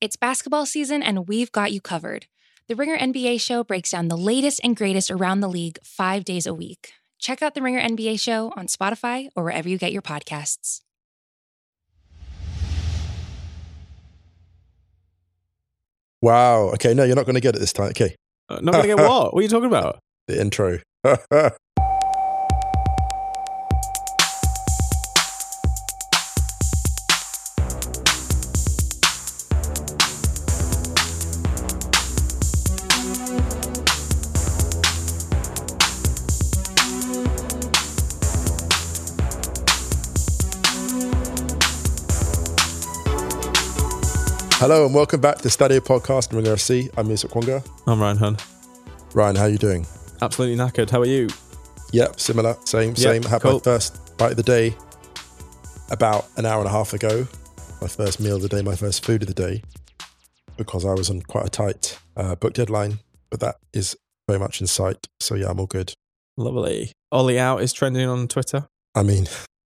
It's basketball season, and we've got you covered. The Ringer NBA Show breaks down the latest and greatest around the league 5 days a week. Check out The Ringer NBA Show on Spotify or wherever you get your podcasts. Wow. Okay, no, you're not going to get it this time. Okay. Not going to get what? What are you talking about? The intro. Hello and welcome back to the Stadio Podcast, Ringer FC. I'm Musa Kwonga. I'm Ryan Hunn. Ryan, how are you doing? Absolutely knackered. How are you? Yep, similar. Same. Had cool. my first bite of the day about an hour and a half ago. My first meal of the day, my first food of the day, because I was on quite a tight book deadline, but that is very much in sight. So yeah, I'm all good. Lovely. Ollie Out is trending on Twitter. I mean,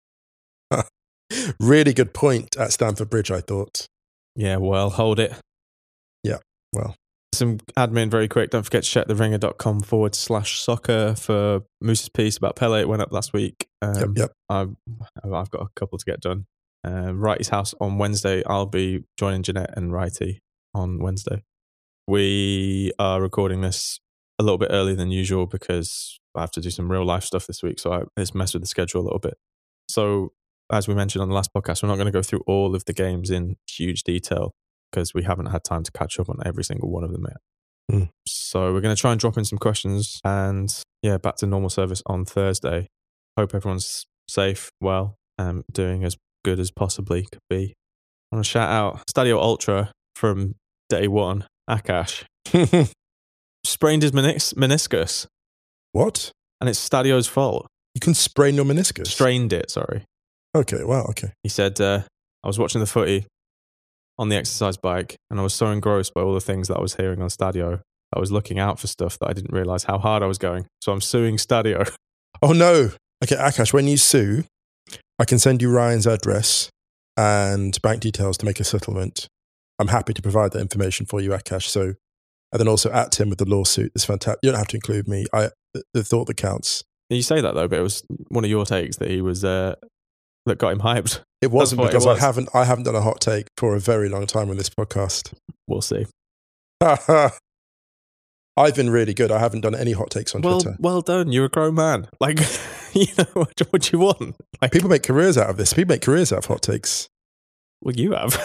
really good point at Stamford Bridge, I thought. Yeah, well, hold it. Yeah, well. Some admin very quick. Don't forget to check theringer.com/soccer for Moose's piece about Pele. It went up last week. Yep. I've got a couple to get done. Righty's house on Wednesday. I'll be joining Jeanette and Righty on Wednesday. We are recording this a little bit earlier than usual because I have to do some real life stuff this week. So it's messed with the schedule a little bit. So as we mentioned on the last podcast, we're not going to go through all of the games in huge detail because we haven't had time to catch up on every single one of them yet. So we're going to try and drop in some questions and back to normal service on Thursday. Hope everyone's safe, well, doing as good as possibly could be. I want to shout out Stadio Ultra from day one, Akash. Sprained his meniscus. What? And it's Stadio's fault. You can sprain your meniscus? Strained it, sorry. Okay, wow, okay. He said, I was watching the footy on the exercise bike and I was so engrossed by all the things that I was hearing on Stadio. I was looking out for stuff that I didn't realise how hard I was going. So I'm suing Stadio. Oh no. Okay, Akash, when you sue, I can send you Ryan's address and bank details to make a settlement. I'm happy to provide that information for you, Akash. So, and then also at Tim with the lawsuit. It's fantastic. You don't have to include me. The thought that counts. You say that though, but it was one of your takes that he was... that got him hyped. It wasn't because I haven't done a hot take for a very long time on this podcast. We'll see. I've been really good. I haven't done any hot takes on Twitter. Well done. You're a grown man. Like, you know, what do you want? Like, people make careers out of this. People make careers out of hot takes. Well, you have.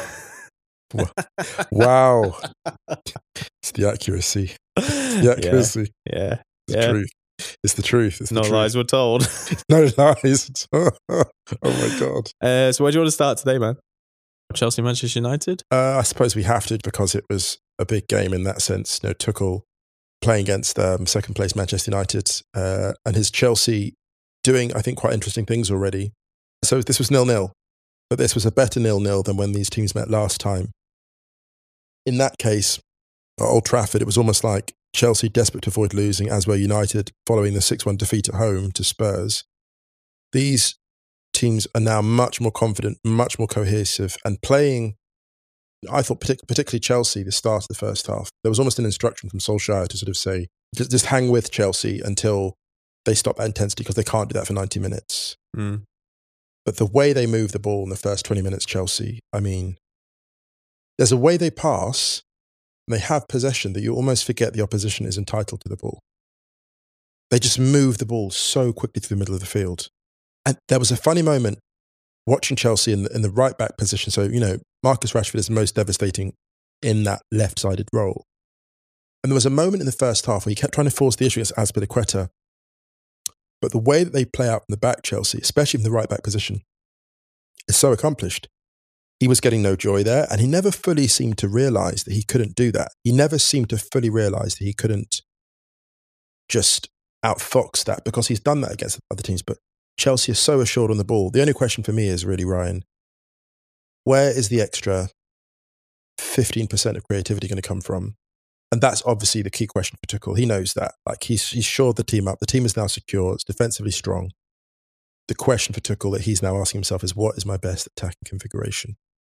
Wow. It's the accuracy. The accuracy. Yeah. It's the truth. It's the truth. No lies were told. No lies. Oh my God. So where do you want to start today, man? Chelsea, Manchester United? I suppose we have to because it was a big game in that sense. You know, Tuchel playing against second place Manchester United and his Chelsea doing, I think, quite interesting things already. So this was 0-0, but this was a better 0-0 than when these teams met last time. In that case, at Old Trafford, it was almost like Chelsea desperate to avoid losing, as were United following the 6-1 defeat at home to Spurs. These teams are now much more confident, much more cohesive, and playing, I thought particularly Chelsea, the start of the first half, there was almost an instruction from Solskjaer to sort of say, just hang with Chelsea until they stop that intensity because they can't do that for 90 minutes. But the way they move the ball in the first 20 minutes, Chelsea, I mean, there's a way they pass, they have possession that you almost forget the opposition is entitled to the ball. They just move the ball so quickly through the middle of the field. And there was a funny moment watching Chelsea in the right back position. So, you know, Marcus Rashford is the most devastating in that left-sided role. And there was a moment in the first half where he kept trying to force the issue against Azpilicueta. But the way that they play out from the back, Chelsea, especially from the right back position, is so accomplished. He was getting no joy there, and he never fully seemed to realise that he couldn't do that. He never seemed to fully realise that he couldn't just outfox that, because he's done that against other teams. But Chelsea is so assured on the ball. The only question for me is really, Ryan, where is the extra 15% of creativity going to come from? And that's obviously the key question for Tuchel. He knows that. Like he's shored the team up. The team is now secure. It's defensively strong. The question for Tuchel that he's now asking himself is, what is my best attacking configuration?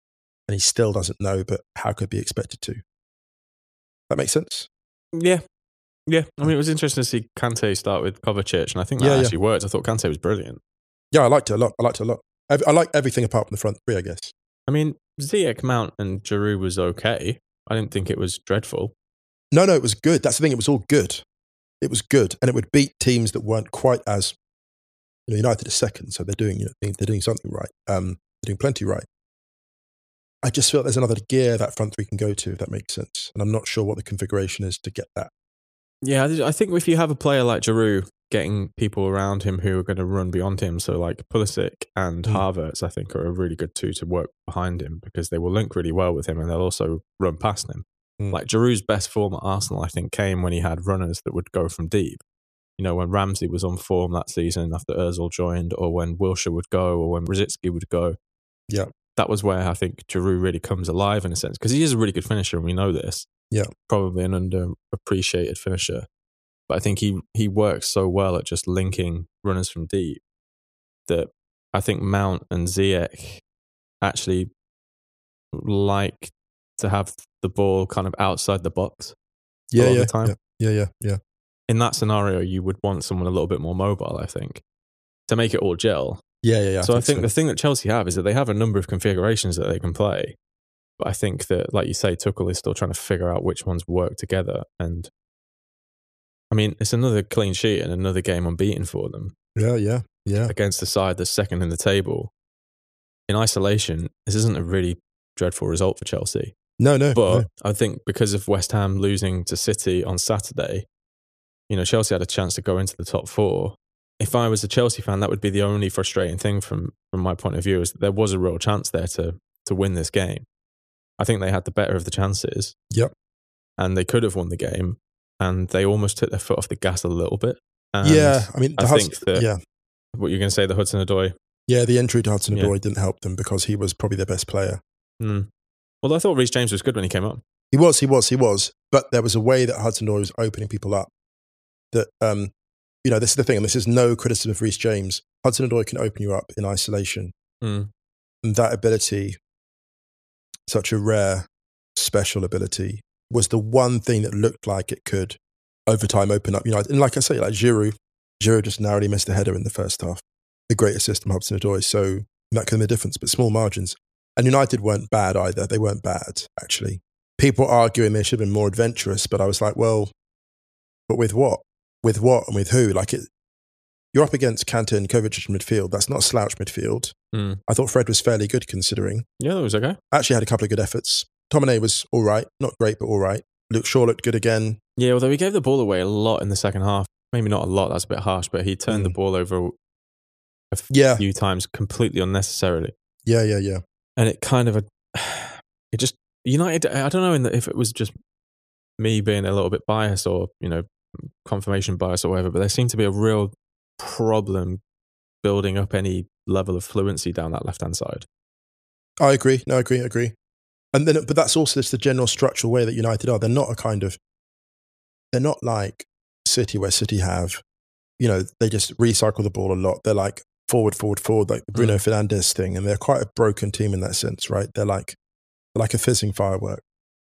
and he still doesn't know, but how could be expected to? That makes sense? Yeah. Yeah. I mean, it was interesting to see Kante start with Kovacic, and I think that actually worked. I thought Kante was brilliant. Yeah, I liked it a lot. I like everything apart from the front three, I guess. I mean, Ziyech, Mount and Giroud was okay. I didn't think it was dreadful. No, it was good. That's the thing. It was all good. It was good. And it would beat teams that weren't quite as, United is second, so they're doing something right. They're doing plenty right. I just feel there's another gear that front three can go to, if that makes sense. And I'm not sure what the configuration is to get that. Yeah, I think if you have a player like Giroud getting people around him who are going to run beyond him, so like Pulisic and Havertz, I think are a really good two to work behind him because they will link really well with him and they'll also run past him. Like Giroud's best form at Arsenal, I think, came when he had runners that would go from deep. When Ramsey was on form that season after Ozil joined, or when Wilshere would go, or when Rosicky would go. Yeah. That was where I think Giroud really comes alive in a sense, because he is a really good finisher and we know this. Yeah. Probably an underappreciated finisher. But I think he works so well at just linking runners from deep that I think Mount and Ziyech actually like to have the ball kind of outside the box a lot of the time. Yeah. In that scenario, you would want someone a little bit more mobile, I think, to make it all gel. Yeah. So I think the thing that Chelsea have is that they have a number of configurations that they can play. But I think that, like you say, Tuchel is still trying to figure out which ones work together. And I mean, it's another clean sheet and another game unbeaten for them. Yeah. Against the side that's second in the table. In isolation, this isn't a really dreadful result for Chelsea. No. But I think because of West Ham losing to City on Saturday, Chelsea had a chance to go into the top four. If I was a Chelsea fan, that would be the only frustrating thing from my point of view, is that there was a real chance there to win this game. I think they had the better of the chances. Yep. And they could have won the game, and they almost took their foot off the gas a little bit. And I mean, what you're going to say, the Hudson-Odoi? Yeah, the entry to Hudson-Odoi didn't help them because he was probably their best player. Well, I thought Reece James was good when he came up. He was. But there was a way that Hudson-Odoi was opening people up that, this is the thing, and this is no criticism of Reece James. Hudson-Odoi can open you up in isolation. And that ability, such a rare, special ability, was the one thing that looked like it could, over time, open up United. And like I say, like Giroud just narrowly missed a header in the first half. A great assist from Hudson-Odoi, so that could make a difference, but small margins. And United weren't bad either. They weren't bad, actually. People arguing they should have been more adventurous, but I was like, well, but with what? With what and with who? You're up against Kante and Kovacic in midfield. That's not a slouch midfield. I thought Fred was fairly good considering. Yeah, that was okay. Actually had a couple of good efforts. Tominay was all right. Not great, but all right. Luke Shaw looked good again. Yeah, although he gave the ball away a lot in the second half. Maybe not a lot, that's a bit harsh, but he turned the ball over a few times completely unnecessarily. Yeah. And it kind of, United, I don't know if it was just me being a little bit biased or, confirmation bias or whatever, but there seemed to be a real problem building up any level of fluency down that left-hand side. I agree. No, I agree. And then, but that's also just the general structural way that United are. They're not they're not like City, where City have, they just recycle the ball a lot. They're like forward, like the Bruno Fernandes thing. And they're quite a broken team in that sense, right? They're like a fizzing firework.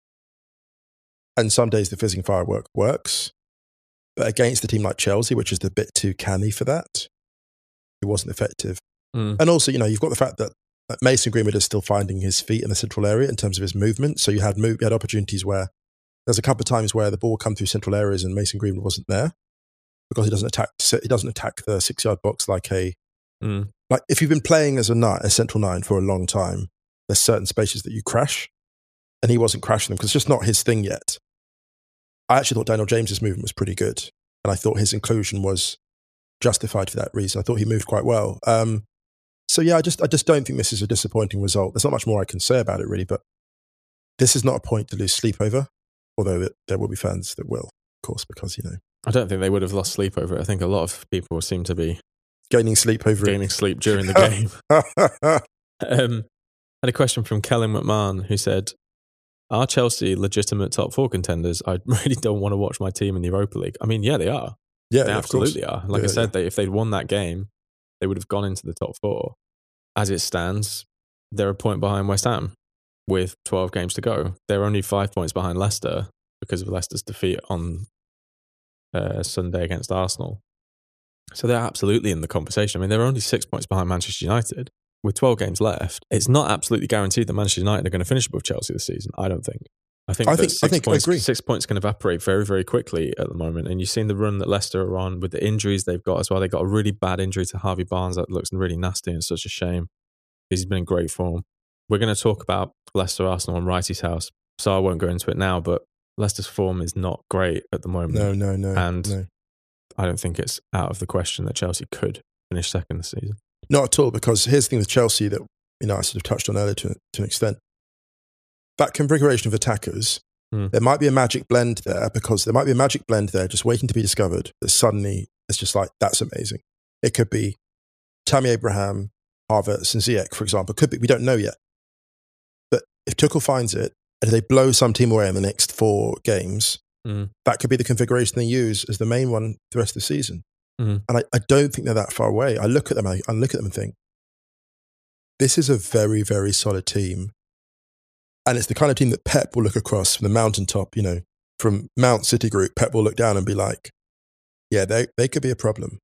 And some days the fizzing firework works. But against a team like Chelsea, which is a bit too canny for that, it wasn't effective. And also, you've got the fact that Mason Greenwood is still finding his feet in the central area in terms of his movement. So you had opportunities where there's a couple of times where the ball come through central areas and Mason Greenwood wasn't there because he doesn't attack the 6-yard box like like if you've been playing as a central nine for a long time, there's certain spaces that you crash, and he wasn't crashing them because it's just not his thing yet. I actually thought Daniel James's movement was pretty good, and I thought his inclusion was justified for that reason. I thought he moved quite well. So yeah, I just don't think this is a disappointing result. There's not much more I can say about it really, but this is not a point to lose sleep over, although there will be fans that will, of course, because I don't think they would have lost sleep over it. I think a lot of people seem to be gaining sleep during the game. Had a question from Kellen McMahon who said, "Are Chelsea legitimate top 4 contenders? I really don't want to watch my team in the Europa League." I mean, yeah, they are. Yeah, they absolutely are. Like I said, if they'd won that game, they would have gone into the top 4. As it stands, they're a point behind West Ham. with 12 games to go. They're only 5 points behind Leicester because of Leicester's defeat on Sunday against Arsenal. So they're absolutely in the conversation. I mean, they're only 6 points behind Manchester United. With 12 games left, it's not absolutely guaranteed that Manchester United are going to finish above Chelsea this season. I don't think. I think I 6 points can evaporate very, very quickly at the moment. And you've seen the run that Leicester are on with the injuries they've got as well. They got a really bad injury to Harvey Barnes that looks really nasty and it's such a shame. He's been in great form. We're going to talk about Leicester, Arsenal and Wrighty's house, so I won't go into it now, but Leicester's form is not great at the moment. No. And I don't think it's out of the question that Chelsea could finish second this season. Not at all, because here's the thing with Chelsea that I sort of touched on earlier to an extent. That configuration of attackers, there might be a magic blend there, because there might be a magic blend there just waiting to be discovered that suddenly it's just like, that's amazing. It could be Tammy Abraham, Havertz and Ziyech, for example. Could be, we don't know yet. But if Tuchel finds it and they blow some team away in the next 4 games, that could be the configuration they use as the main one the rest of the season. And I don't think they're that far away. I look at them and think, this is a very, very solid team. And it's the kind of team that Pep will look across from the mountaintop, from Mount City Group. Pep will look down and be like, yeah, they could be a problem.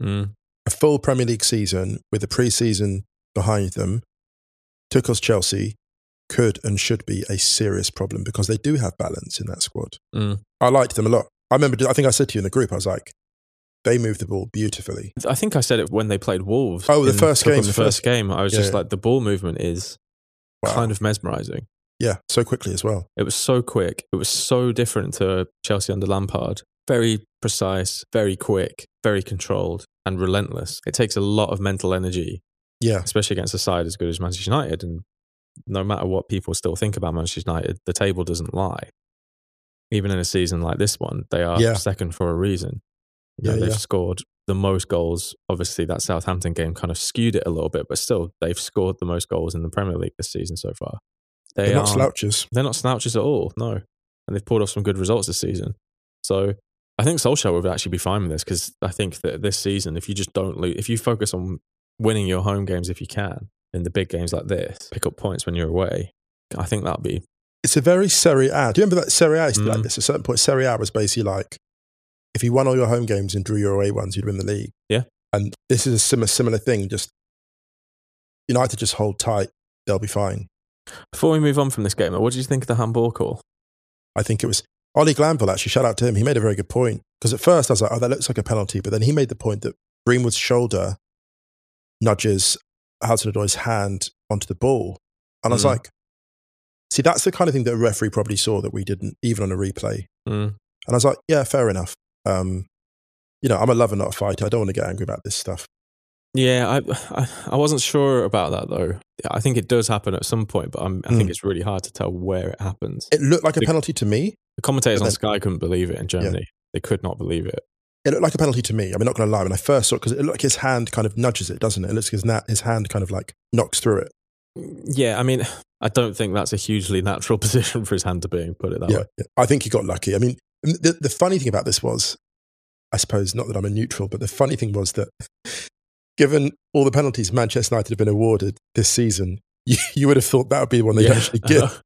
A full Premier League season with the pre-season behind them, Tuchel's Chelsea could and should be a serious problem because they do have balance in that squad. I liked them a lot. I think I said to you in the group, I was like, they move the ball beautifully. I think I said it when they played Wolves. Oh, the first game. The first game. I was just like, the ball movement is kind of mesmerising. Yeah, so quickly as well. It was so quick. It was so different to Chelsea under Lampard. Very precise, very quick, very controlled and relentless. It takes a lot of mental energy, especially against a side as good as Manchester United. And no matter what people still think about Manchester United, the table doesn't lie. Even in a season like this one, they are second for a reason. They've scored the most goals. Obviously, that Southampton game kind of skewed it a little bit, but still, they've scored the most goals in the Premier League this season so far. They're not slouches. They're not slouches at all, no. And they've pulled off some good results this season. So I think Solskjaer would actually be fine with this, because I think that this season, if you just don't lose, if you focus on winning your home games if you can, in the big games like this, pick up points when you're away, I think that'll be... It's a very Serie A. Do you remember that Serie A used to be like this? At a certain point, Serie A was basically like, if you won all your home games and drew your away ones, you'd win the league. Yeah. And this is a similar thing. Just United just hold tight. They'll be fine. Before we move on from this game, what did you think of the handball call? I think it was Ollie Glanville, actually. Shout out to him. He made a very good point. Because at first I was like, oh, that looks like a penalty. But then he made the point that Greenwood's shoulder nudges Hudson-Odoi's hand onto the ball. And I was like, see, that's the kind of thing that a referee probably saw that we didn't, even on a replay. And I was like, yeah, fair enough. I'm a lover, not a fighter. I don't want to get angry about this stuff. Yeah, I wasn't sure about that, though. I think it does happen at some point, but I think it's really hard to tell where it happens. It looked like a penalty to me. The commentators on Sky couldn't believe it in Germany. Yeah. They could not believe it. It looked like a penalty to me. I'm not going to lie. When I first saw it, because it looked like his hand kind of nudges it, doesn't it? It looks like his hand kind of like knocks through it. Yeah, I mean, I don't think that's a hugely natural position for his hand to be in, put it that way. Yeah. I think he got lucky. I mean, the funny thing about this was, I suppose, not that I'm a neutral, but the funny thing was that given all the penalties Manchester United have been awarded this season, you would have thought that would be the one they'd actually give.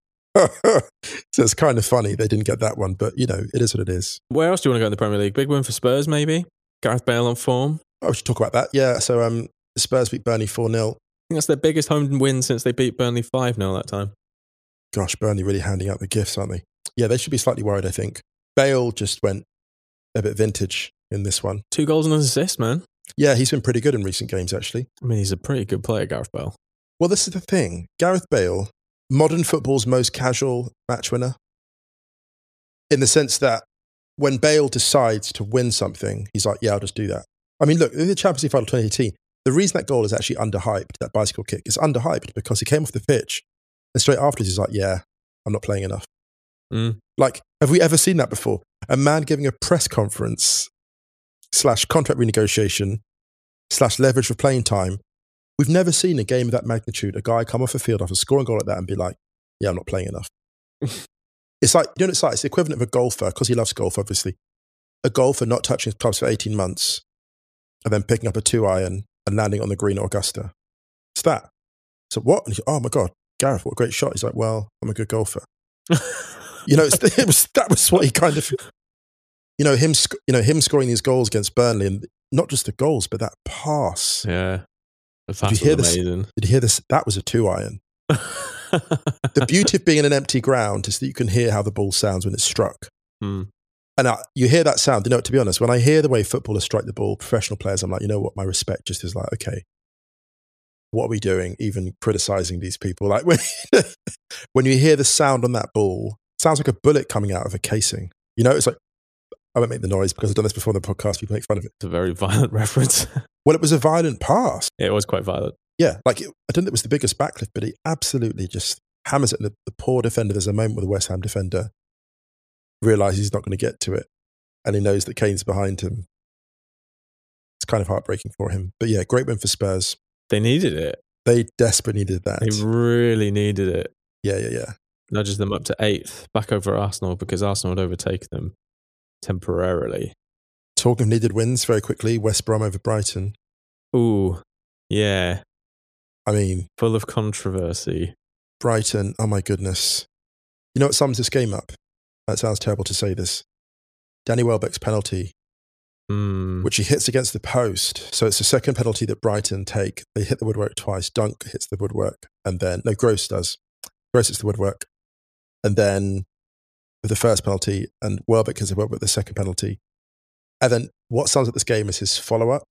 So it's kind of funny they didn't get that one, but it is what it is. Where else do you want to go in the Premier League? Big win for Spurs, maybe? Gareth Bale on form? Oh, we should talk about that. Yeah, so Spurs beat Burnley 4-0. I think that's their biggest home win since they beat Burnley 5-0 that time. Gosh, Burnley really handing out the gifts, aren't they? Yeah, they should be slightly worried, I think. Bale just went a bit vintage in this one. 2 goals and an assist, man. Yeah, he's been pretty good in recent games, actually. I mean, he's a pretty good player, Gareth Bale. Well, this is the thing. Gareth Bale, modern football's most casual match winner, in the sense that when Bale decides to win something, he's like, yeah, I'll just do that. I mean, look, in the Champions League final 2018, the reason that goal is actually underhyped, that bicycle kick, is underhyped because he came off the pitch and straight afterwards he's like, yeah, I'm not playing enough. Like, have we ever seen that before? A man giving a press conference / contract renegotiation / leverage for playing time. We've never seen a game of that magnitude, a guy come off the field after scoring a goal like that and be like, yeah, I'm not playing enough. It's like, it's the equivalent of a golfer, because he loves golf, obviously. A golfer not touching his clubs for 18 months and then picking up a 2-iron and landing on the green at Augusta. It's that. So what? And oh my God, Gareth, what a great shot. He's like, well, I'm a good golfer. That was what he kind of, him scoring these goals against Burnley, and not just the goals, but that pass. Yeah. The pass was amazing. Did you hear this? That was a 2-iron. The beauty of being in an empty ground is that you can hear how the ball sounds when it's struck. Mm. And you hear that sound. To be honest, when I hear the way footballers strike the ball, professional players, I'm like, you know what? My respect just is like, okay, what are we doing? Even criticizing these people. Like when you hear the sound on that ball, it sounds like a bullet coming out of a casing. It's like, I won't make the noise because I've done this before on the podcast. People make fun of it. It's a very violent reference. Well, it was a violent pass. It was quite violent. Yeah, I don't think it was the biggest backlift, but he absolutely just hammers it. And the poor defender, there's a moment where the West Ham defender realises he's not going to get to it. And he knows that Kane's behind him. It's kind of heartbreaking for him. But yeah, great win for Spurs. They needed it. They desperately needed that. They really needed it. Yeah. Nudges them up to 8th, back over Arsenal, because Arsenal would overtake them temporarily. Talking of needed wins very quickly, West Brom over Brighton. Ooh, yeah. I mean, full of controversy. Brighton, oh my goodness. You know what sums this game up? That sounds terrible to say this. Danny Welbeck's penalty, which he hits against the post. So it's the second penalty that Brighton take. They hit the woodwork twice. Dunk hits the woodwork. And then, no, Gross does. Gross hits the woodwork. And then with the first penalty, and Welbeck hits the woodwork with the second penalty. And then what sums up this game is his follow-up.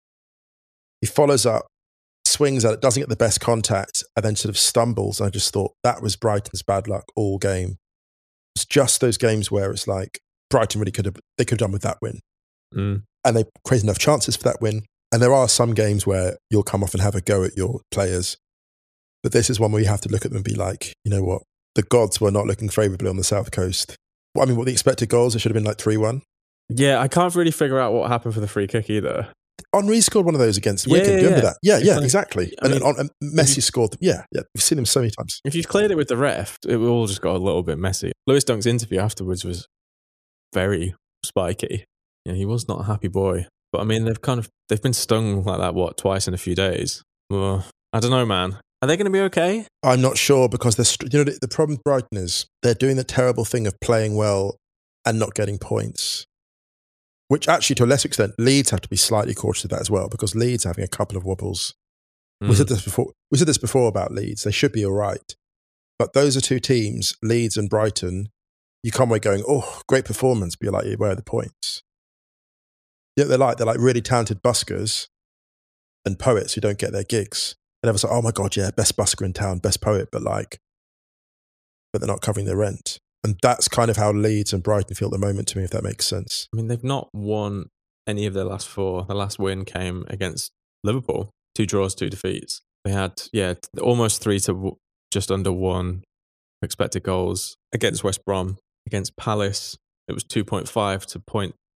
He follows up, swings at it, doesn't get the best contact, and then sort of stumbles. And I just thought that was Brighton's bad luck all game. It's just those games where it's like Brighton really could have done with that win. And they created enough chances for that win. And there are some games where you'll come off and have a go at your players. But this is one where you have to look at them and be like, you know what? The gods were not looking favourably on the South Coast. What the expected goals, it should have been like 3-1. Yeah, I can't really figure out what happened for the free kick either. Henry scored one of those against Wigan. Do you remember that? Yeah, exactly. And Messi scored them. Yeah. We've seen him so many times. If you'd cleared it with the ref, it all just got a little bit messy. Lewis Dunk's interview afterwards was very spiky. Yeah, he was not a happy boy. But I mean, they've been stung like that, twice in a few days. I don't know, man. Are they going to be okay? I'm not sure because the problem with Brighton is they're doing the terrible thing of playing well and not getting points. Which actually, to a lesser extent, Leeds have to be slightly cautious of that as well, because Leeds are having a couple of wobbles. We said this before about Leeds. They should be all right. But those are two teams, Leeds and Brighton, you come away going, oh, great performance, but you're like, where are the points? Yeah, they're like really talented buskers and poets who don't get their gigs. And everyone's like, oh my God, yeah, best busker in town, best poet, but they're not covering their rent. And that's kind of how Leeds and Brighton feel at the moment to me, if that makes sense. I mean, they've not won any of their last 4. The last win came against Liverpool. 2 draws, 2 defeats. They had, almost 3 to just under 1 expected goals against West Brom. Against Palace, it was 2.5 to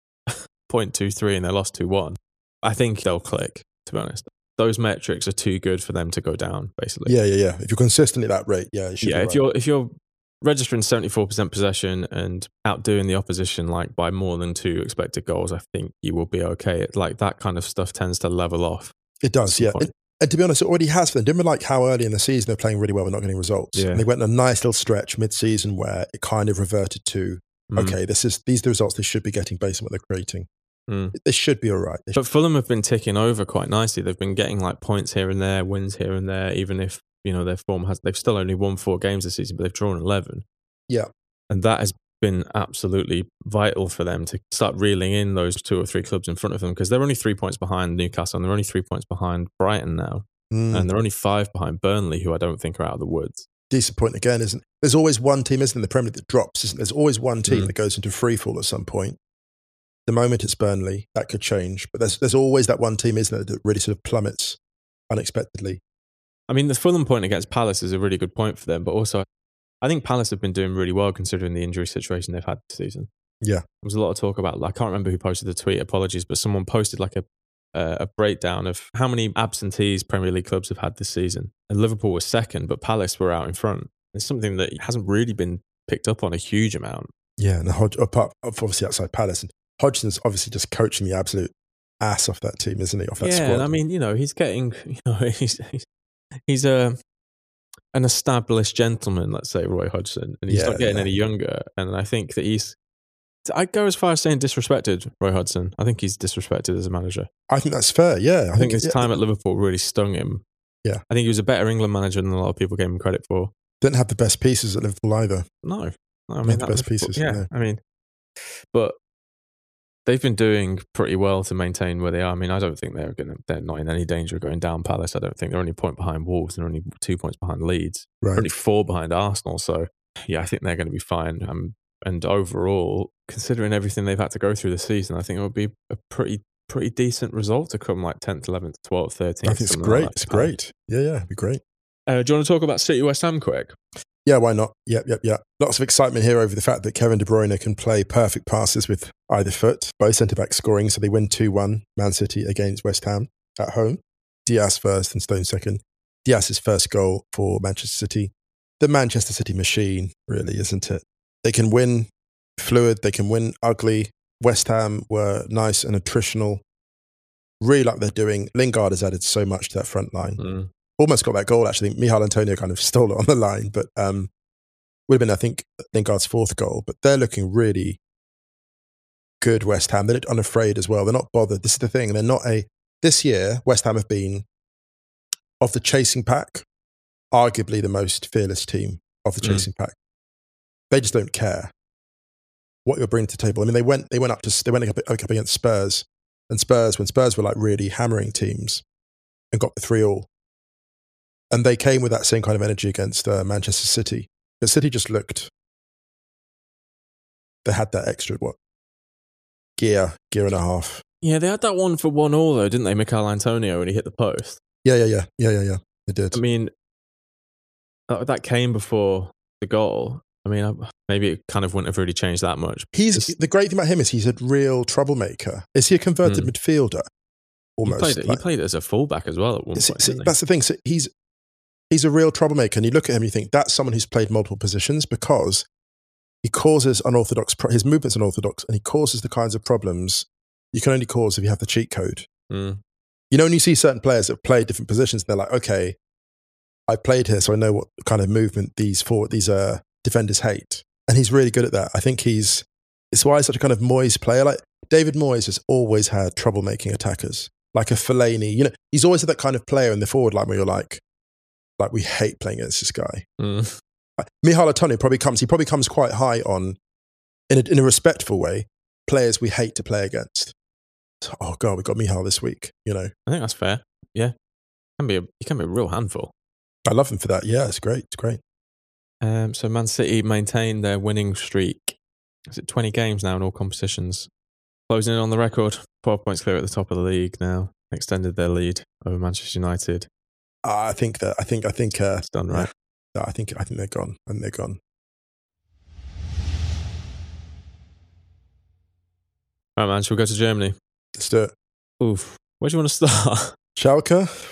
0.23 and they lost 2-1. I think they'll click, to be honest. Those metrics are too good for them to go down, basically. Yeah. If you're consistently at that rate, you should be right. If you're registering 74% possession and outdoing the opposition by more than 2 expected goals, I think you will be okay. That kind of stuff tends to level off. It does, yeah. And to be honest, it already has for them. Remember how early in the season they're playing really well but not getting results? Yeah. And they went on a nice little stretch mid-season where it kind of reverted to, okay, these are the results they should be getting based on what they're creating. They should be all right. But Fulham have been ticking over quite nicely. They've been getting points here and there, wins here and there, even if their form they've still only won 4 games this season, but they've drawn 11. Yeah. And that has been absolutely vital for them to start reeling in those 2 or 3 clubs in front of them, because they're only 3 points behind Newcastle and they're only 3 points behind Brighton now. And they're only 5 behind Burnley, who I don't think are out of the woods. Decent point again, isn't there's always one team, isn't in the Premier League that drops, isn't there's always one team that goes into free fall at some point. The moment it's Burnley, that could change. But there's always that one team, isn't it, that really sort of plummets unexpectedly. I mean, the Fulham point against Palace is a really good point for them, but also I think Palace have been doing really well considering the injury situation they've had this season. Yeah. There was a lot of talk about, I can't remember who posted the tweet, apologies, but someone posted a breakdown of how many absentees Premier League clubs have had this season. And Liverpool was second, but Palace were out in front. It's something that hasn't really been picked up on a huge amount. Yeah, and obviously outside Palace. And Hodgson's obviously just coaching the absolute ass off that team, isn't he? Off that squad. Yeah, I mean, he's getting, he's an established gentleman, let's say Roy Hodgson, and he's not getting any younger. And I think that I'd go as far as saying disrespected Roy Hodgson. I think he's disrespected as a manager. I think that's fair, yeah. I think his time at Liverpool really stung him. Yeah. I think he was a better England manager than a lot of people gave him credit for. Didn't have the best pieces at Liverpool either. No. I mean, the best pieces. Yeah, no. I mean, but they've been doing pretty well to maintain where they are. I mean, I don't think they're not in any danger of going down Palace. I don't think they're only a point behind Wolves and only 2 points behind Leeds. Right. They're only 4 behind Arsenal. So, yeah, I think they're going to be fine. And overall, considering everything they've had to go through this season, I think it would be a pretty decent result to come like 10th, 11th, 12th, 13th. I think it's great. Like it's great. Yeah, it'd be great. Do you want to talk about City West Ham quick? Yeah, why not? Yep. Lots of excitement here over the fact that Kevin De Bruyne can play perfect passes with either foot. Both centre-backs scoring, so they win 2-1, Man City against West Ham at home. Diaz first and Stone second. Diaz's first goal for Manchester City. The Manchester City machine, really, isn't it? They can win fluid, they can win ugly. West Ham were nice and attritional. Really like they're doing. Lingard has added so much to that front line. Almost got that goal, actually. Michail Antonio kind of stole it on the line, but would have been, I think, Lingard's 4th goal. But they're looking really good, West Ham. They're unafraid as well. They're not bothered. This is the thing. This year, West Ham have been, of the chasing pack, arguably the most fearless team of the chasing pack. They just don't care what you're bringing to the table. I mean, they went up against Spurs, and when Spurs were like really hammering teams and got the 3-3. And they came with that same kind of energy against Manchester City. But City just looked, they had that extra, gear and a half. Yeah, they had that one for 1-1 though, didn't they? Michail Antonio when he hit the post. Yeah. They did. I mean, that came before the goal. I mean, maybe it kind of wouldn't have really changed that much. The great thing about him is he's a real troublemaker. Is he a converted midfielder? Almost. He played as a fullback as well at one point. That's the thing. So he's a real troublemaker, and you look at him and you think that's someone who's played multiple positions because he causes his movement's unorthodox, and he causes the kinds of problems you can only cause if you have the cheat code. You know, when you see certain players that play different positions, they're like, okay, I played here, so I know what kind of movement these defenders hate. And he's really good at that. I think it's why he's such a kind of Moyes player. Like David Moyes has always had troublemaking attackers, like a Fellaini. You know, he's always had that kind of player in the forward line where you're like we hate playing against this guy. Michail Antonio probably comes quite high on, in a respectful way, players we hate to play against. So, oh God, we've got Michail this week, you know. I think that's fair. Yeah. He can be a real handful. I love him for that. Yeah, it's great. It's great. So Man City maintained their winning streak. Is it 20 games now in all competitions? Closing in on the record. 12 points clear at the top of the league now. Extended their lead over Manchester United. I think it's done, right? Yeah, I think they're gone. And they're gone. All right, man. Shall we go to Germany? Let's do it. Oof. Where do you want to start? Schalke?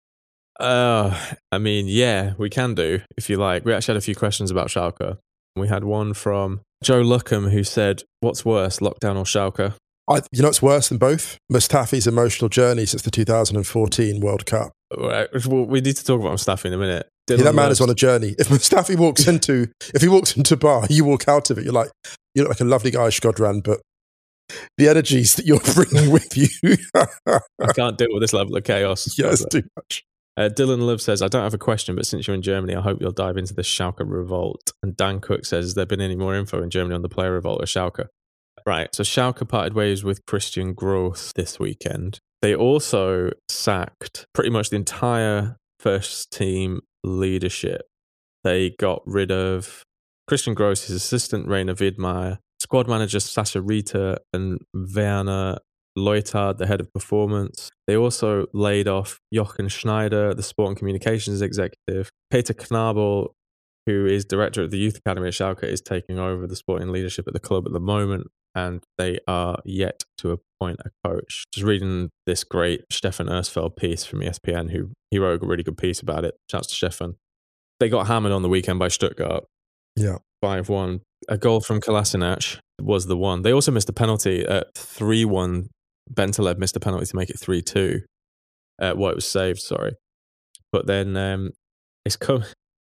I mean, yeah, we can do, if you like. We actually had a few questions about Schalke. We had one from Joe Luckham who said, what's worse, lockdown or Schalke? You know what's worse than both? Mustafi's emotional journey since the 2014 World Cup. Well, we need to talk about Mustafi in a minute. That man is on a journey. If Mustafi walks into bar, you walk out of it, you look like a lovely guy, Shkodran, but the energies that you're bringing with you. I can't deal with this level of chaos. Yeah, it's too much. Dylan Love says, I don't have a question, but since you're in Germany, I hope you'll dive into the Schalke revolt. And Dan Cook says, has there been any more info in Germany on the player revolt at Schalke? Right, so Schalke parted ways with Christian Gross this weekend. They also sacked pretty much the entire first team leadership. They got rid of Christian Gross, his assistant Rainer Wiedmeier, squad manager Sascha Ritter, and Werner Leutard, the head of performance. They also laid off Jochen Schneider, the sport and communications executive. Peter Knabel, who is director of the youth academy at Schalke, is taking over the sporting leadership at the club at the moment, and they are yet to appoint a coach. Just reading this great Stefan Ersfeld piece from ESPN, he wrote a really good piece about it. Shouts to Stefan. They got hammered on the weekend by Stuttgart. Yeah. 5-1. A goal from Kolasinac was the one. They also missed a penalty at 3-1. Bentaleb missed a penalty to make it 3-2. It was saved, sorry. But then it's come.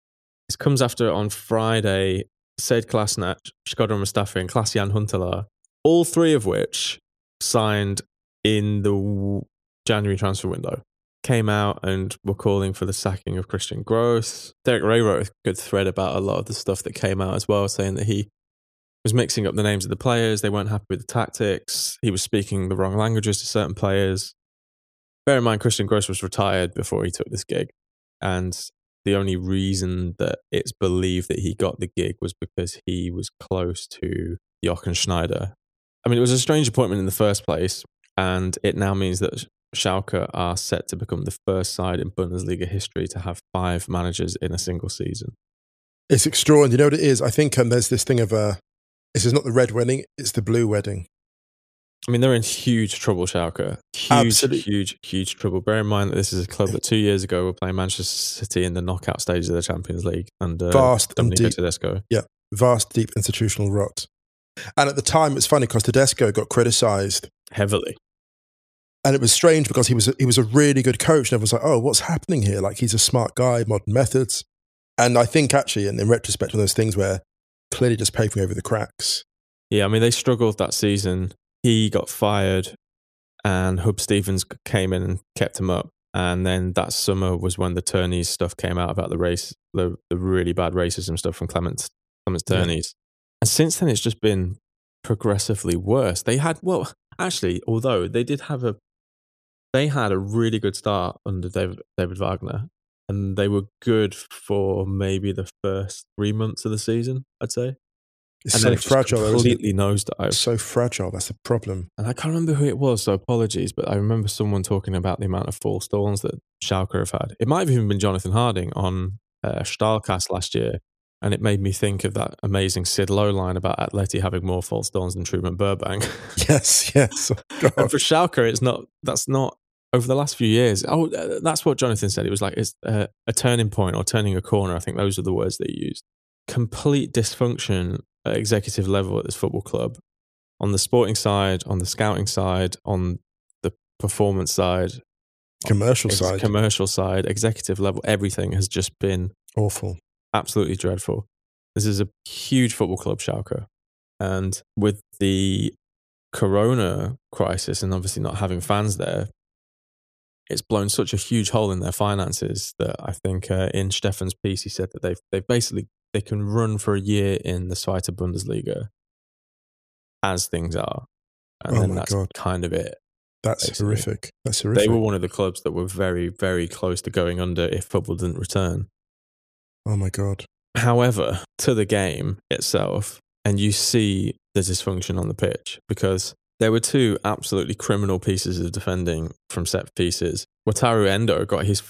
It comes after on Friday, Sead Kolasinac, Shkodran Mustafi, and Klaas-Jan Huntelaar, all three of which signed in the January transfer window, came out and were calling for the sacking of Christian Gross. Derek Ray wrote a good thread about a lot of the stuff that came out as well, saying that he was mixing up the names of the players. They weren't happy with the tactics. He was speaking the wrong languages to certain players. Bear in mind, Christian Gross was retired before he took this gig. And the only reason that it's believed that he got the gig was because he was close to Jochen Schneider. I mean, it was a strange appointment in the first place, and it now means that Schalke are set to become the first side in Bundesliga history to have 5 managers in a single season. It's extraordinary. You know what it is? I think there's this thing of this is not the red wedding, it's the blue wedding. I mean, they're in huge trouble, Schalke. Huge trouble. Bear in mind that this is a club that 2 years ago were playing Manchester City in the knockout stages of the Champions League under Domenico Tedesco. Yeah, vast, deep institutional rot. And at the time, it's funny because Tedesco got criticised heavily. And it was strange because he was a really good coach. And everyone's like, oh, what's happening here? Like, he's a smart guy, modern methods. And I think actually, in retrospect, one of those things where clearly just paving over the cracks. Yeah, I mean, they struggled that season. He got fired and Hub Stevens came in and kept him up. And then that summer was when the Turney's stuff came out about the really bad racism stuff from Clemens Turney's. And since then, it's just been progressively worse. They had, although they had a really good start under David Wagner, and they were good for maybe the first 3 months of the season, I'd say. It's so fragile. Completely nosedive. So fragile. That's the problem. And I can't remember who it was, so apologies, but I remember someone talking about the amount of false dawns that Schalke have had. It might have even been Jonathan Harding on Stahlcast last year, and it made me think of that amazing Sid Lowe line about Atleti having more false dawns than Truman Burbank. Yes. Oh, and for Schalke, that's not over the last few years. Oh, that's what Jonathan said. It was like it's a turning point or turning a corner. I think those are the words that he used. Complete dysfunction at executive level at this football club, on the sporting side, on the scouting side, on the performance side, commercial side, executive level, everything has just been awful, absolutely dreadful. This is a huge football club, Schalke, and with the Corona crisis and obviously not having fans there, it's blown such a huge hole in their finances that I think in Stefan's piece he said that they can run for a year in the Zweite Bundesliga as things are. And then that's kind of it. That's basically horrific. They were one of the clubs that were very, very close to going under if football didn't return. Oh my God. However, to the game itself, and you see the dysfunction on the pitch, because there were 2 absolutely criminal pieces of defending from set pieces. Wataru Endo got his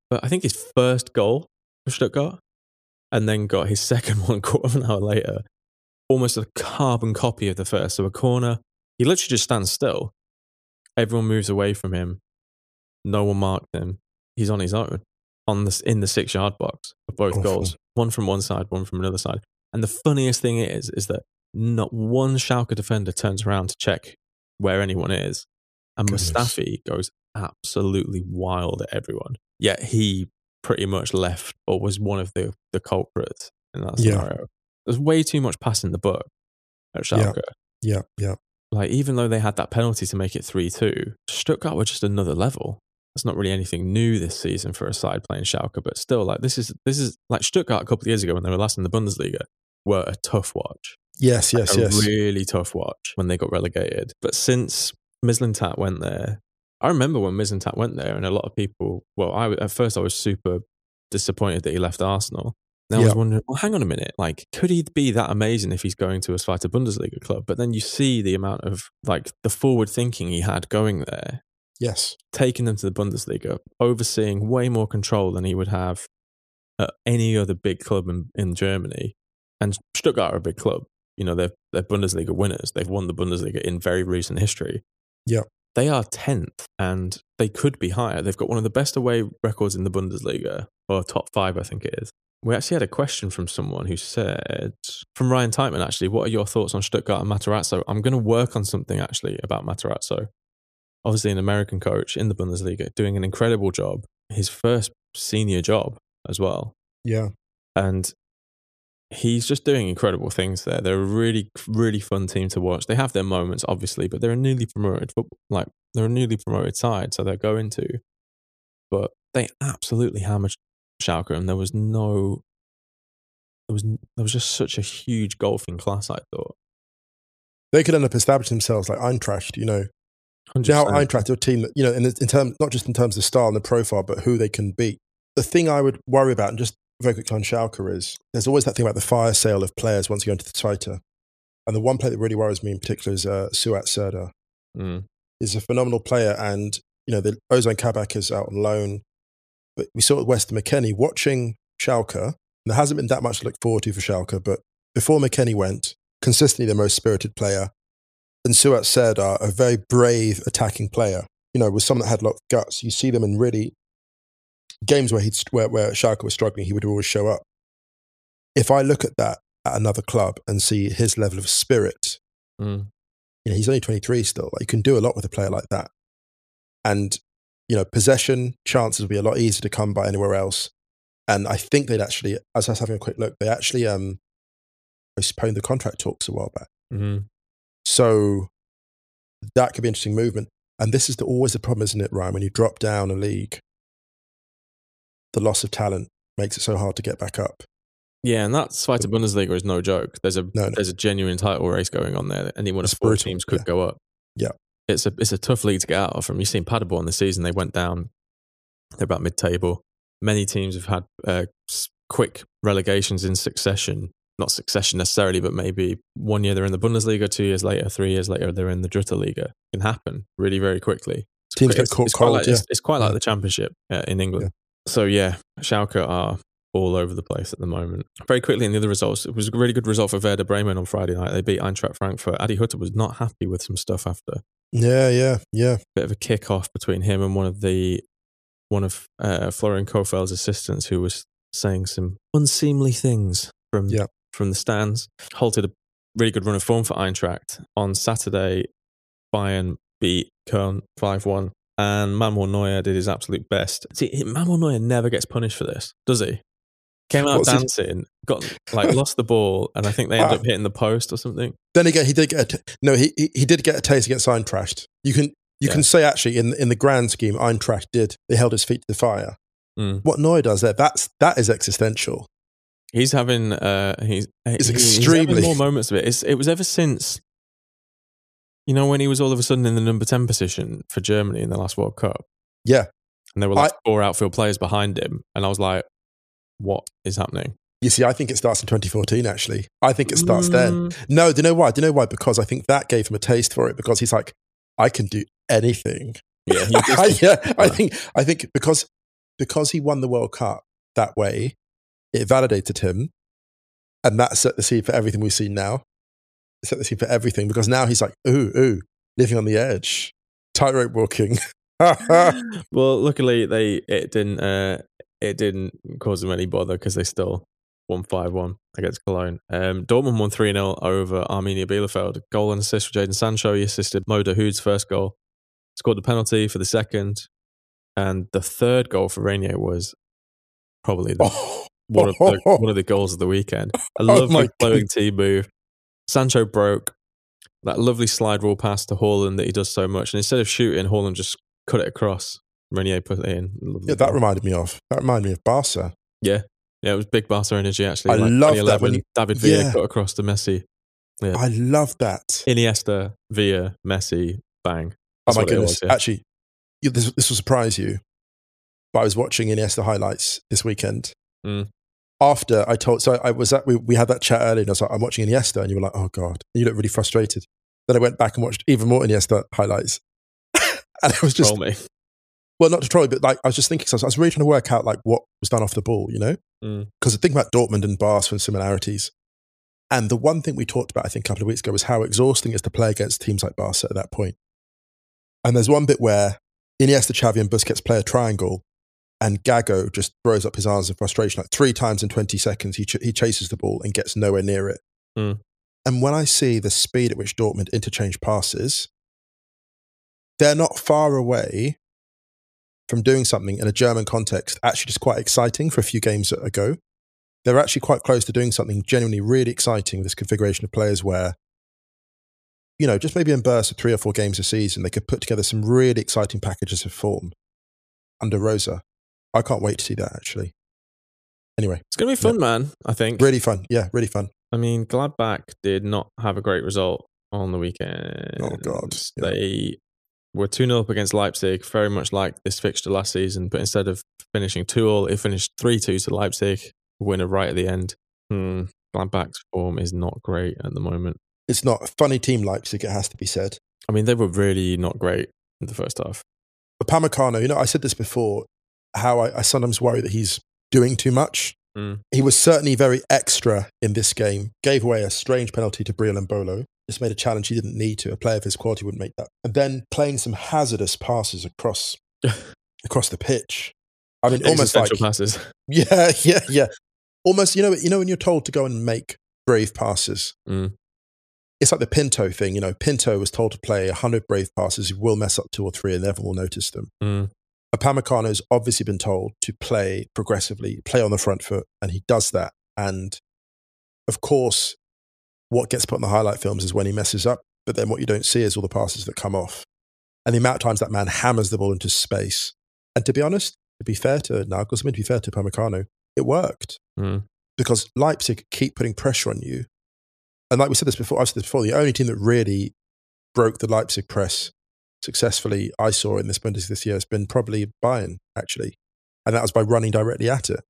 first goal for Stuttgart, and then got his second one quarter of an hour later, almost a carbon copy of the first. So a corner, he literally just stands still. Everyone moves away from him. No one marked him. He's on his own in the 6-yard box of both goals. One from one side, one from another side. And the funniest thing is that not one Schalke defender turns around to check where anyone is. And Mustafi goes absolutely wild at everyone. Yet he pretty much left or was one of the culprits in that scenario. There's way too much passing the buck at Schalke. Yeah. Like, even though they had that penalty to make it 3-2, Stuttgart were just another level. That's not really anything new this season for a side playing Schalke, but still, like, this is like Stuttgart a couple of years ago when they were last in the Bundesliga were a tough watch. Yes. Really tough watch when they got relegated. But since Mislintat went there, I remember when Mislintat went there, and a lot of people, at first I was super disappointed that he left Arsenal. Then I was wondering, well, hang on a minute, like, could he be that amazing if he's going to a Zweite Bundesliga club? But then you see the amount of, like, the forward thinking he had going there. Yes. Taking them to the Bundesliga, overseeing way more control than he would have at any other big club in Germany. And Stuttgart are a big club. You know, they're Bundesliga winners. They've won the Bundesliga in very recent history. Yeah. They are 10th and they could be higher. They've got one of the best away records in the Bundesliga, or top 5, I think it is. We actually had a question from someone who said, from Ryan Teitman actually, what are your thoughts on Stuttgart and Matarazzo? I'm going to work on something actually about Matarazzo. Obviously an American coach in the Bundesliga, doing an incredible job. His first senior job as well. Yeah. And he's just doing incredible things there. They're a really, really fun team to watch. They have their moments, obviously, but they're a newly promoted side, so they're going to. But they absolutely hammered Schalke, and there was just such a huge golfing class, I thought. They could end up establishing themselves like Eintracht, you know. 100%. You know how Eintracht are a team that, you know, in terms, not just in terms of style and the profile, but who they can beat. The thing I would worry about, and just very quickly on Schalke, is there's always that thing about the fire sale of players once you go into the Zweite. And the one player that really worries me in particular is Suat Serdar. He's a phenomenal player, and, you know, the Ozan Kabak is out on loan. But we saw at Weston McKennie watching Schalke, and there hasn't been that much to look forward to for Schalke, but before McKennie went, consistently the most spirited player. And Suat Serdar, a very brave attacking player, you know, was someone that had a lot of guts. You see them in really games where Schalke was struggling, he would always show up. If I look at that at another club and see his level of spirit, you know, he's only 23 still. Like, you can do a lot with a player like that. And, you know, possession chances will be a lot easier to come by anywhere else. And I think they'd actually, as I was having a quick look, they actually postponed the contract talks a while back. So that could be an interesting movement. And this is always the problem, isn't it, Ryan? When you drop down a league, the loss of talent makes it so hard to get back up. Yeah, and that Zweite Bundesliga is no joke. There's a genuine title race going on there. Any one of four teams could go up. Yeah. It's a tough league to get out of. From, you've seen Paderborn this season, they went down. They're about mid-table. Many teams have had quick relegations in succession. Not succession necessarily, but maybe 1 year they're in the Bundesliga, 2 years later, 3 years later, they're in the Dritte Liga. It can happen really, very quickly. Teams get caught cold. It's quite like the Championship in England. Yeah. So yeah, Schalke are all over the place at the moment. Very quickly in the other results, it was a really good result for Werder Bremen on Friday night. They beat Eintracht Frankfurt. Adi Hutter was not happy with some stuff after. Yeah. Bit of a kick-off between him and one of Florian Kofeld's assistants, who was saying some unseemly things from the stands. Halted a really good run of form for Eintracht. On Saturday, Bayern beat Köln 5-1, and Manuel Neuer did his absolute best. See, Manuel Neuer never gets punished for this, does he? Came out dancing, lost the ball, and I think they ended up hitting the post or something. Then again, he did get a taste against Eintracht. You can say, actually, in the grand scheme, Eintracht they held his feet to the fire. What Neuer does there, that is existential. He's having he's having more moments of it. It was ever since, you know, when he was all of a sudden in the number 10 position for Germany in the last World Cup. Yeah. And there were four outfield players behind him, and I was like, what is happening? You see, I think it starts in 2014, actually. I think it starts then. No, do you know why? Because I think that gave him a taste for it, because he's like, I can do anything. Yeah. I think because he won the World Cup that way, it validated him, and that set the scene for everything we've seen now. It set the scene for everything, because now he's like, ooh, living on the edge, tightrope walking. Well, luckily it didn't cause them any bother, because they still won 5-1 against Cologne. Dortmund won 3-0 over Arminia Bielefeld. Goal and assist for Jadon Sancho. He assisted Mo Dahoud's first goal. Scored the penalty for the second. And the third goal for Renier was probably one of the goals of the weekend. A lovely flowing team move. Sancho broke that lovely slide rule pass to Haaland that he does so much. And instead of shooting, Haaland just cut it across. Renier put it in. That reminded me of Barca. Yeah, it was big Barca energy, actually. I love that when David Villa cut across to Messi. Yeah. I love that. Iniesta, Villa, Messi, bang. That's my goodness. Actually, this will surprise you, but I was watching Iniesta highlights this weekend. After we had that chat earlier, and I was like, I'm watching Iniesta, and you were like, oh God. And you looked really frustrated. Then I went back and watched even more Iniesta highlights. And it was just... Troll me. Well, not to troll, but I was just thinking, so I was really trying to work out what was done off the ball, you know? Because I think about Dortmund and Barca and similarities. And the one thing we talked about, I think, a couple of weeks ago was how exhausting it is to play against teams like Barca at that point. And there's one bit where Iniesta, Xavi and Busquets play a triangle, and Gago just throws up his arms in frustration. Like 3 times in 20 seconds, he chases the ball and gets nowhere near it. And when I see the speed at which Dortmund interchange passes, they're not far away from doing something in a German context, actually just quite exciting for a few games ago. they're actually quite close to doing something genuinely really exciting with this configuration of players where, just maybe in bursts of 3 or 4 games a season, they could put together some really exciting packages of form under Rosa. I can't wait to see that, actually. Anyway. It's going to be fun, man, I think. Really fun. Yeah, really fun. I mean, Gladbach did not have a great result on the weekend. Oh, God. Yeah. They were 2-0 up against Leipzig, very much like this fixture last season, but instead of finishing 2-2, it finished 3-2 to Leipzig, winner right at the end. Gladbach's form is not great at the moment. It's not a funny team, Leipzig, it has to be said. I mean, they were really not great in the first half. But Upamecano, I said this before, how I sometimes worry that he's doing too much. He was certainly very extra in this game, gave away a strange penalty to Briel Mbolo, just made a challenge he didn't need to. A player of his quality wouldn't make that. And then playing some hazardous passes across the pitch. I mean, almost like passes. Yeah. Almost, when you're told to go and make brave passes. It's like the Pinto thing. Pinto was told to play 100 brave passes. He will mess up 2 or 3 and everyone will notice them. Upamecano's obviously been told to play progressively, play on the front foot, and he does that. And of course, what gets put on the highlight films is when he messes up, but then what you don't see is all the passes that come off. And the amount of times that man hammers the ball into space. And to be honest, to be fair to Nagelsmann, to be fair to Upamecano, it worked. Because Leipzig keep putting pressure on you. And like I've said this before, the only team that really broke the Leipzig press successfully I saw in this Bundesliga this year has been probably Bayern, actually. And that was by running directly at it.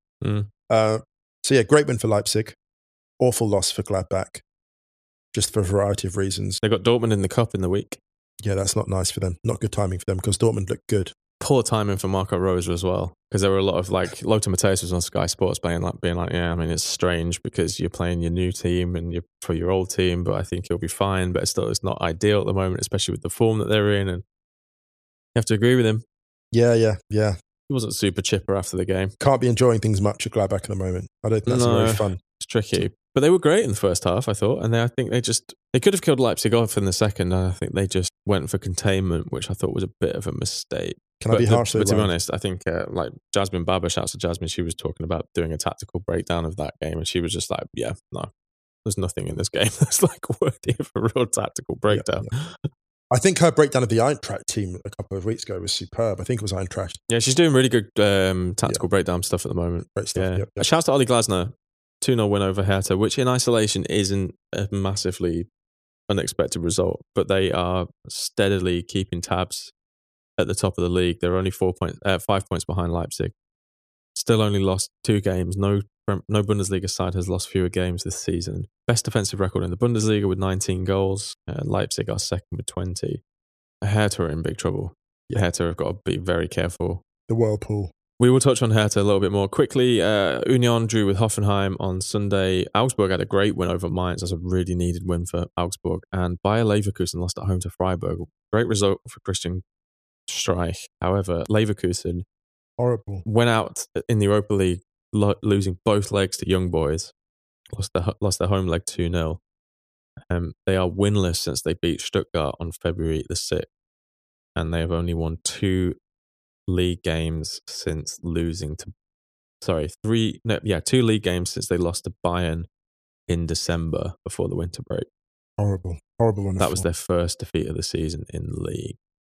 Great win for Leipzig. Awful loss for Gladbach, just for a variety of reasons. They got Dortmund in the cup in the week. Yeah, that's not nice for them. Not good timing for them because Dortmund looked good. Poor timing for Marco Rose as well, because there were a lot of Lothar Matthäus was on Sky Sports being like, it's strange because you're playing your new team and you're for your old team, but I think you'll be fine. But still, it's not ideal at the moment, especially with the form that they're in. And you have to agree with him. Yeah. He wasn't super chipper after the game. Can't be enjoying things much at Gladbach at the moment. I don't think that's very fun. It's tricky. But they were great in the first half, I thought. And I think they could have killed Leipzig off in the second. And I think they just went for containment, which I thought was a bit of a mistake. I be harsh? But to be honest, I think Jasmine Baba, shouts to Jasmine, she was talking about doing a tactical breakdown of that game. And she was just like, no, there's nothing in this game that's worthy of a real tactical breakdown. Yeah. I think her breakdown of the Eintracht team a couple of weeks ago was superb. I think it was Eintracht. Yeah, she's doing really good tactical breakdown stuff at the moment. Great stuff. Yeah. Shouts to Ollie Glasner. 2-0 win over Hertha, which in isolation isn't a massively unexpected result, but they are steadily keeping tabs at the top of the league. They're only 5 points behind Leipzig. Still only lost 2 games. No Bundesliga side has lost fewer games this season. Best defensive record in the Bundesliga with 19 goals. Leipzig are second with 20. Hertha are in big trouble. Hertha have got to be very careful. The whirlpool. We will touch on Hertha a little bit more quickly. Union drew with Hoffenheim on Sunday. Augsburg had a great win over Mainz. That's a really needed win for Augsburg. And Bayer Leverkusen lost at home to Freiburg. Great result for Christian Streich. However, Leverkusen went out in the Europa League losing both legs to Young Boys. Lost their home leg 2-0. They are winless since they beat Stuttgart on February the 6th. And they have only won 2 league games since losing to 2 league games since they lost to Bayern in December before the winter break. Horrible. That was their first defeat of the season in the league.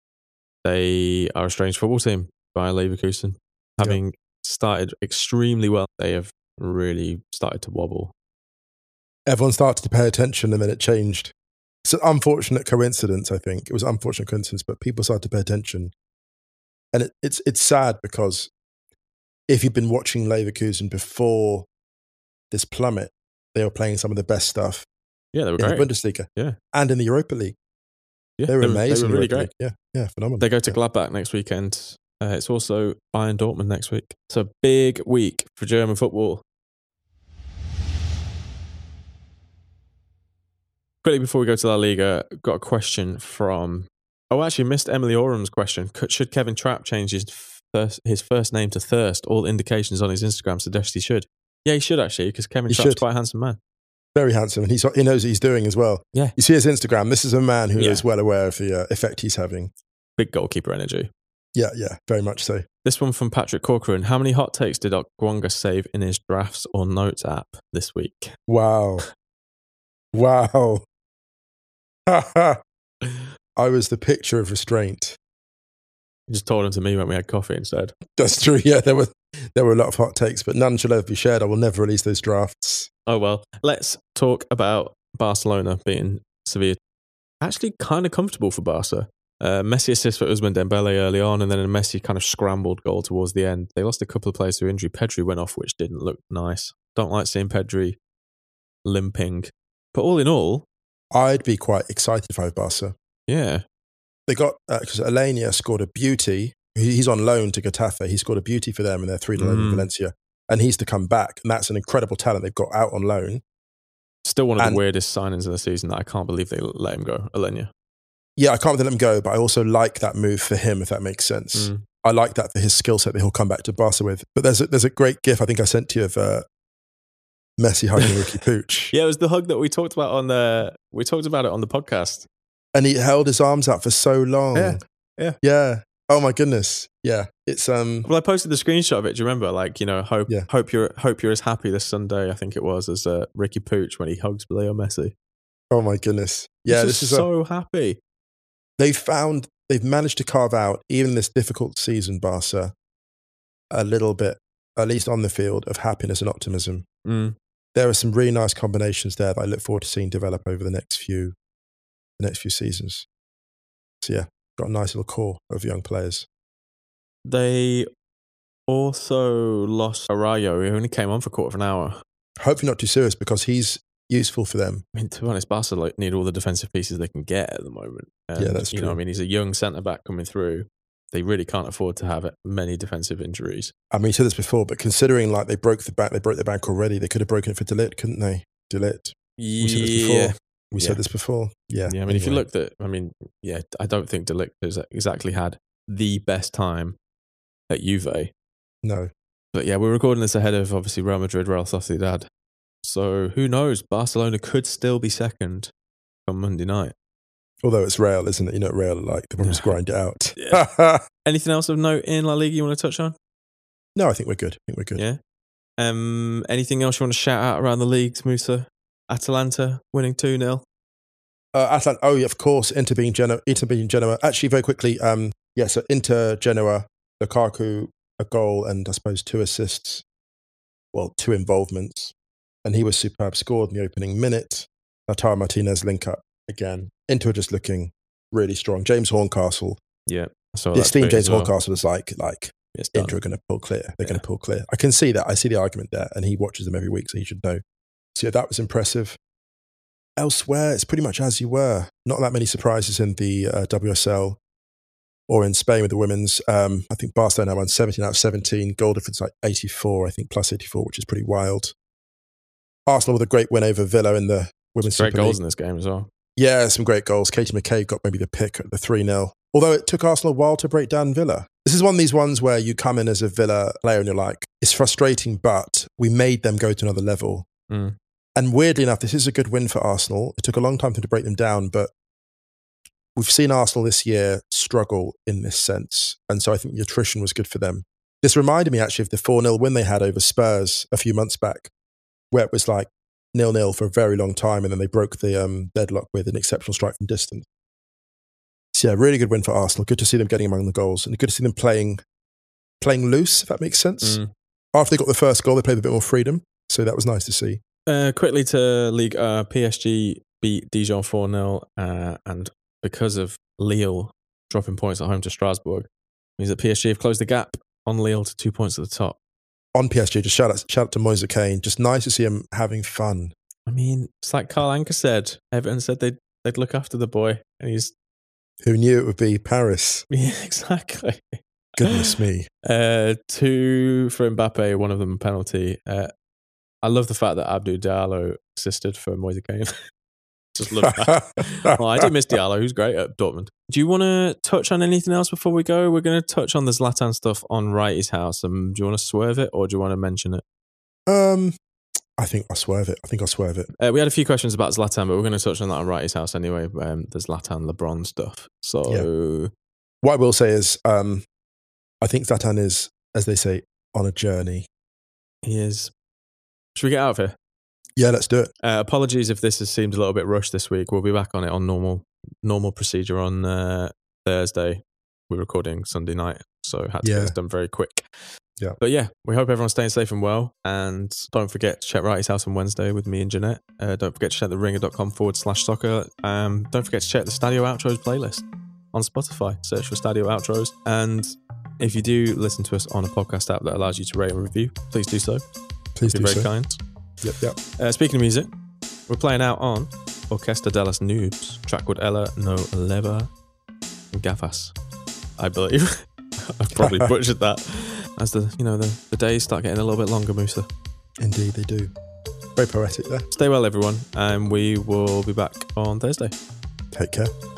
They are a strange football team, Bayer Leverkusen. Having started extremely well, they have really started to wobble. Everyone started to pay attention and then it changed. It's an unfortunate coincidence, I think. It was an unfortunate coincidence, but people started to pay attention. And it's sad because if you've been watching Leverkusen before this plummet, they were playing some of the best stuff. Yeah, they were in great. the Bundesliga. Yeah. And in the Europa League. Yeah, they were amazing. They were really great. Yeah, phenomenal. They go to Gladbach next weekend. It's also Bayern Dortmund next week. It's a big week for German football. Quickly before we go to La Liga, got a question from... actually missed Emily Orum's question. Should Kevin Trapp change his first name to Thirst? All indications on his Instagram suggest he should. Yeah, he should actually, because Kevin Trapp's quite a handsome man. Very handsome, and he knows what he's doing as well. Yeah. You see his Instagram. This is a man who is well aware of the effect he's having. Big goalkeeper energy. Yeah, very much so. This one from Patrick Corcoran. How many hot takes did Okwonga save in his drafts or notes app this week? Wow. Wow. I was the picture of restraint. You just told him to me when we had coffee instead. That's true. Yeah, there were a lot of hot takes, but none shall ever be shared. I will never release those drafts. Oh, well. Let's talk about Barcelona beating Sevilla. Actually kind of comfortable for Barca. Messi assist for Ousmane Dembele early on, and then a Messi kind of scrambled goal towards the end. They lost a couple of players to injury. Pedri went off, which didn't look nice. Don't like seeing Pedri limping. But all in all, I'd be quite excited if I was Barca. Yeah. They got, because Alenia scored a beauty. He's on loan to Getafe. He scored a beauty for them, and they're 3-0 over Valencia. And he's to come back. And that's an incredible talent they've got out on loan. Still one of the weirdest signings of the season that I can't believe they let him go, Alenia. Yeah, I can't let him go, but I also like that move for him, if that makes sense. I like that for his skill set that he'll come back to Barca with. But there's a great gif I think I sent to you of Messi hugging Ricky Puig. Yeah, it was the hug that we talked about on the podcast. And he held his arms out for so long. Yeah. Oh my goodness. Yeah. It's Well, I posted the screenshot of it. Do you remember? Like, you know, hope you're as happy this Sunday, I think it was, as Ricky Puig when he hugs Leo Messi. Oh my goodness. Yeah, this is so happy. They've managed to carve out, even in this difficult season, Barca, a little bit, at least on the field, of happiness and optimism. There are some really nice combinations there that I look forward to seeing develop over the next few seasons. So yeah, got a nice little core of young players. They also lost Araujo, who only came on for a quarter of an hour. Hopefully not too serious, because he's useful for them. I mean, to be honest, Barca need all the defensive pieces they can get at the moment. And, yeah, that's true. You know, I mean, he's a young centre-back coming through. They really can't afford to have many defensive injuries. I mean, you said this before, but considering like they broke their bank already, they could have broken it for De Ligt, couldn't they? De Ligt. We said this before. Yeah. I mean, anyway. If you looked at, I don't think De Ligt has exactly had the best time at Juve. No. But yeah, we're recording this ahead of obviously Real Madrid, Real Sociedad. So who knows? Barcelona could still be second on Monday night. Although it's Real, isn't it? You know what Real are like. They probably just grind it out. Yeah. Anything else of note in La Liga you want to touch on? No, I think we're good. Yeah. Anything else you want to shout out around the leagues, Musa? Atalanta winning 2-0. Atalanta. Oh, yeah, of course. Inter being Genoa. Actually, very quickly. So Inter Genoa, Lukaku, a goal and I suppose 2 assists. Well, 2 involvements. And he was superb. Scored in the opening minute. Lautaro Martinez link up again. Inter just looking really strong. James Horncastle. Yeah. The esteemed James Horncastle is like Inter are going to pull clear. They're going to pull clear. I can see that. I see the argument there. And he watches them every week, so he should know. So yeah, that was impressive. Elsewhere, it's pretty much as you were. Not that many surprises in the WSL or in Spain with the women's. I think Barcelona won 17 out of 17. Goal difference like 84, I think, plus 84, which is pretty wild. Arsenal with a great win over Villa in the women's Super League. Great goals in this game as well. Yeah, some great goals. Katie McCabe got maybe the pick at the 3-0. Although it took Arsenal a while to break down Villa. This is one of these ones where you come in as a Villa player and you're like, it's frustrating, but we made them go to another level. And weirdly enough, this is a good win for Arsenal. It took a long time for them to break them down, but we've seen Arsenal this year struggle in this sense. And so I think the attrition was good for them. This reminded me actually of the 4-0 win they had over Spurs a few months back, where it was like 0-0 for a very long time, and then they broke the deadlock with an exceptional strike from distance. So yeah, really good win for Arsenal. Good to see them getting among the goals, and good to see them playing loose, if that makes sense. After they got the first goal, they played with a bit more freedom, so that was nice to see. Quickly to Ligue PSG beat Dijon 4-0, and because of Lille dropping points at home to Strasbourg, means that PSG have closed the gap on Lille to 2 points at the top. On PSG, just shout out to Moise Kean. Just nice to see him having fun. I mean, it's like Carl Anker said. Everton said they'd look after the boy, and he's... Who knew it would be Paris? Yeah, exactly. Goodness me. 2 for Mbappe, one of them a penalty. I love the fact that Abdou Diallo assisted for Moise Kean. Just love that. Well, I do miss Diallo, who's great at Dortmund. Do you want to touch on anything else before we go? We're going to touch on the Zlatan stuff on Wrighty's house. Do you want to swerve it or do you want to mention it? I think I'll swerve it. We had a few questions about Zlatan, but we're going to touch on that on Wrighty's house anyway. The Zlatan LeBron stuff. So yeah. What I will say is I think Zlatan is, as they say, on a journey. He is. Should we get out of here? Yeah, let's do it. Apologies if this has seemed a little bit rushed this week. We'll be back on it on normal procedure on Thursday. We're recording Sunday night, so had to get this done very quick. Yeah. But yeah, we hope everyone's staying safe and well. And don't forget to check Righty's house on Wednesday with me and Jeanette. Don't forget to check theringer.com/soccer. Don't forget to check the Stadio Outros playlist on Spotify. Search for Stadio Outros. And if you do listen to us on a podcast app that allows you to rate and review, please do so. Please do very so. kind. Yep. Speaking of music, we're playing out on Orquesta de las Noobs, track called Ella No Leva Gafas, I believe. I've probably butchered that. As the days start getting a little bit longer, Musa. Indeed, they do. Very poetic there. Stay well, everyone, and we will be back on Thursday. Take care.